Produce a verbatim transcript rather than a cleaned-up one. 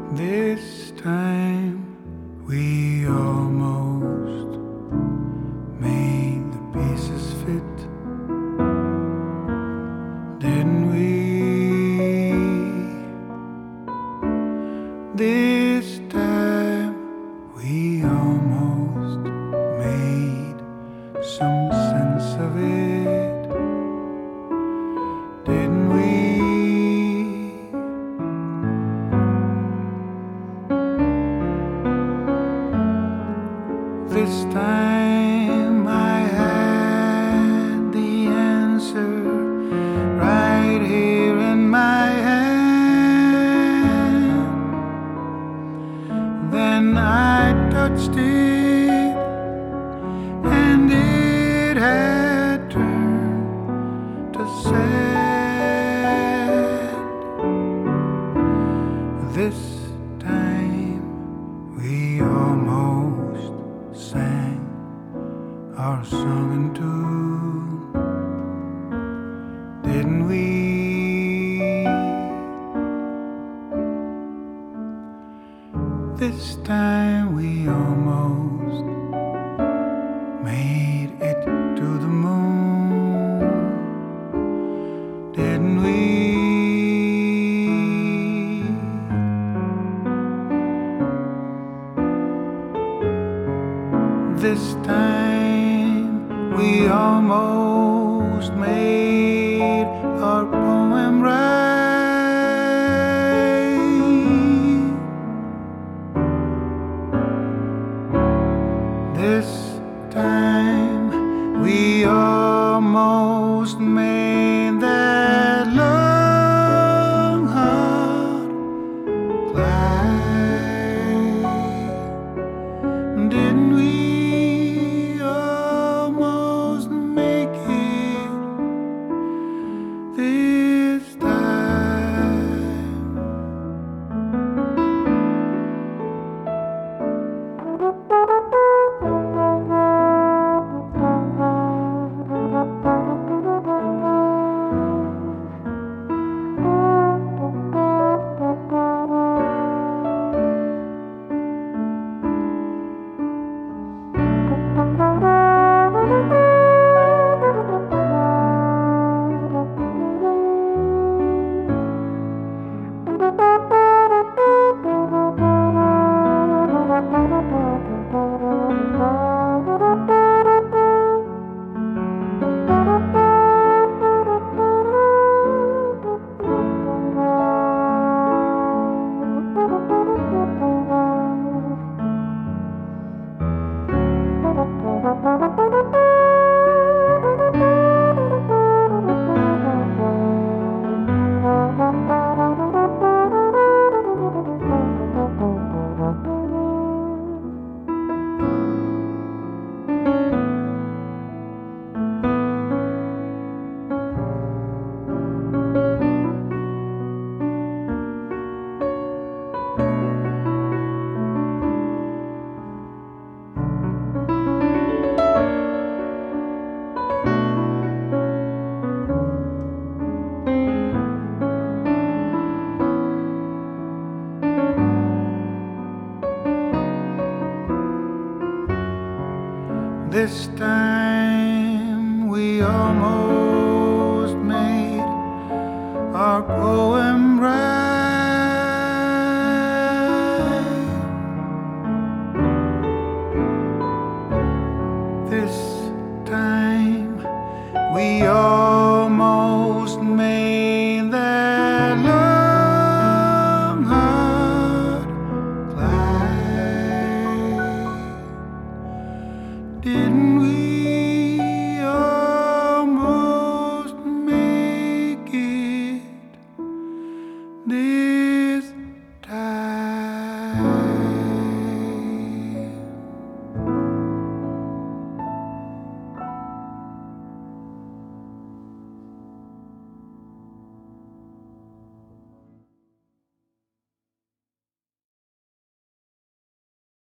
This time we almost made the pieces fit, didn't we? This time we almost made some sense of it, didn't we? This time I had the answer right here in my hand. Then I touched it and it had turned to sand. This time we almost sang our song in tune, didn't we? This time we almost made it to the moon, didn't we? This time we almost made our poem right. This time we almost made that long hard climb, didn't we? This time This time we almost made our poem right.